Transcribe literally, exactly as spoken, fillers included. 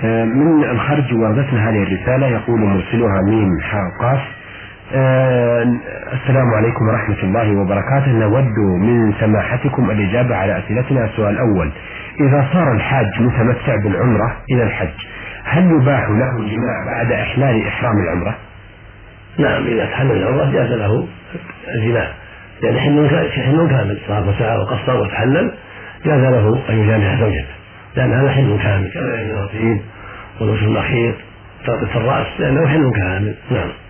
من الخرج وردتنا هذه الرسالة، يقول مرسلها ميم حاء قاف: آه السلام عليكم ورحمة الله وبركاته، نود من سماحتكم الإجابة على أسئلتنا. السؤال الأول: إذا صار الحاج متمتع بالعمرة إلى الحج، هل يباح له الجماع بعد إحلال إحرام العمرة؟ نعم، إذا تحلل العمرة جاز له الجماع، يعني حل كامل، صار وسعى وقصر وتحلل جاز له أن يجامع زوجته، لأن هذا حل كامل كما يعني الرصيد ولوش المخيط وتغطية الرأس، لأنه حل كامل. نعم.